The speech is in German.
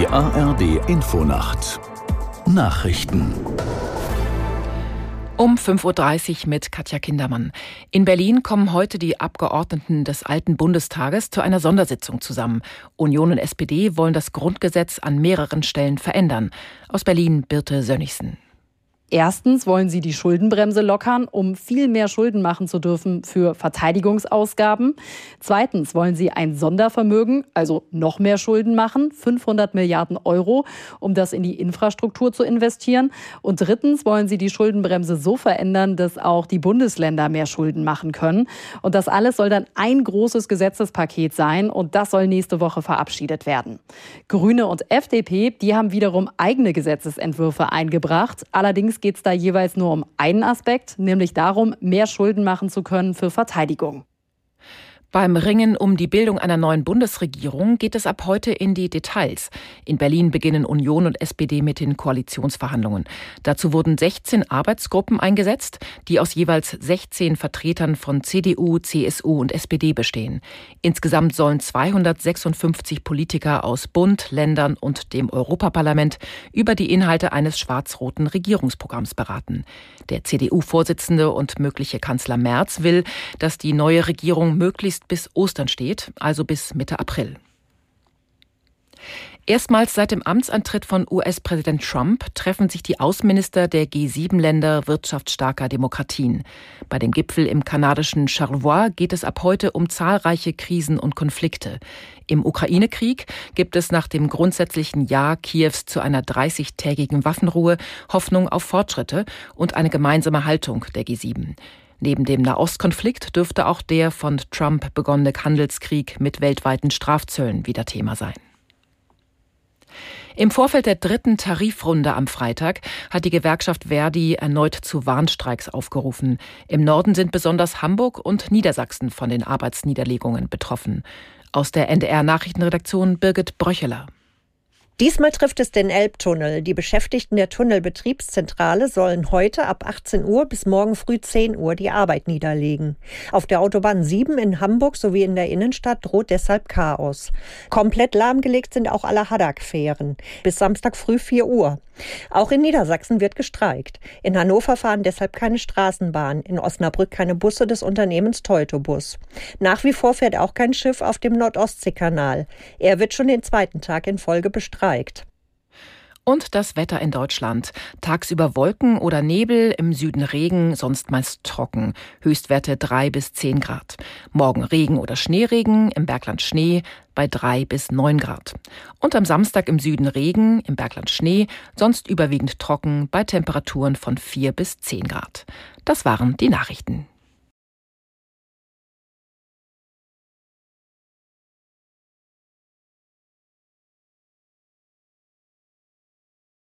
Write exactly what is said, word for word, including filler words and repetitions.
Die A R D Infonacht Nachrichten. Um fünf Uhr dreißig mit Katja Kindermann. In Berlin kommen heute die Abgeordneten des Alten Bundestages zu einer Sondersitzung zusammen. Union und S P D wollen das Grundgesetz an mehreren Stellen verändern. Aus Berlin Birte Sönnigsen. Erstens wollen sie die Schuldenbremse lockern, um viel mehr Schulden machen zu dürfen für Verteidigungsausgaben. Zweitens wollen sie ein Sondervermögen, also noch mehr Schulden machen, fünfhundert Milliarden Euro, um das in die Infrastruktur zu investieren. Und drittens wollen sie die Schuldenbremse so verändern, dass auch die Bundesländer mehr Schulden machen können. Und das alles soll dann ein großes Gesetzespaket sein und das soll nächste Woche verabschiedet werden. Grüne und F D P, die haben wiederum eigene Gesetzesentwürfe eingebracht. Allerdings geht es da jeweils nur um einen Aspekt, nämlich darum, mehr Schulden machen zu können für Verteidigung. Beim Ringen um die Bildung einer neuen Bundesregierung geht es ab heute in die Details. In Berlin beginnen Union und S P D mit den Koalitionsverhandlungen. Dazu wurden sechzehn Arbeitsgruppen eingesetzt, die aus jeweils sechzehn Vertretern von C D U, C S U und S P D bestehen. Insgesamt sollen zweihundertsechsundfünfzig Politiker aus Bund, Ländern und dem Europaparlament über die Inhalte eines schwarz-roten Regierungsprogramms beraten. Der C D U-Vorsitzende und mögliche Kanzler Merz will, dass die neue Regierung möglichst bis Ostern steht, also bis Mitte April. Erstmals seit dem Amtsantritt von U S-Präsident Trump treffen sich die Außenminister der G sieben Länder wirtschaftsstarker Demokratien. Bei dem Gipfel im kanadischen Charlevoix geht es ab heute um zahlreiche Krisen und Konflikte. Im Ukraine-Krieg gibt es nach dem grundsätzlichen Ja Kiews zu einer dreißigtägigen Waffenruhe Hoffnung auf Fortschritte und eine gemeinsame Haltung der G sieben. Neben dem Nahostkonflikt dürfte auch der von Trump begonnene Handelskrieg mit weltweiten Strafzöllen wieder Thema sein. Im Vorfeld der dritten Tarifrunde am Freitag hat die Gewerkschaft Verdi erneut zu Warnstreiks aufgerufen. Im Norden sind besonders Hamburg und Niedersachsen von den Arbeitsniederlegungen betroffen. Aus der N D R-Nachrichtenredaktion Birgit Bröcheler. Diesmal trifft es den Elbtunnel. Die Beschäftigten der Tunnelbetriebszentrale sollen heute ab achtzehn Uhr bis morgen früh zehn Uhr die Arbeit niederlegen. Auf der Autobahn sieben in Hamburg sowie in der Innenstadt droht deshalb Chaos. Komplett lahmgelegt sind auch alle Haddock-Fähren. Bis Samstag früh vier Uhr. Auch in Niedersachsen wird gestreikt. In Hannover fahren deshalb keine Straßenbahn, in Osnabrück keine Busse des Unternehmens Teutobus. Nach wie vor fährt auch kein Schiff auf dem Nordostseekanal. Er wird schon den zweiten Tag in Folge bestreikt. Und das Wetter in Deutschland. Tagsüber Wolken oder Nebel, im Süden Regen, sonst meist trocken. Höchstwerte drei bis zehn Grad. Morgen Regen oder Schneeregen, im Bergland Schnee bei drei bis neun Grad. Und am Samstag im Süden Regen, im Bergland Schnee, sonst überwiegend trocken bei Temperaturen von vier bis zehn Grad. Das waren die Nachrichten.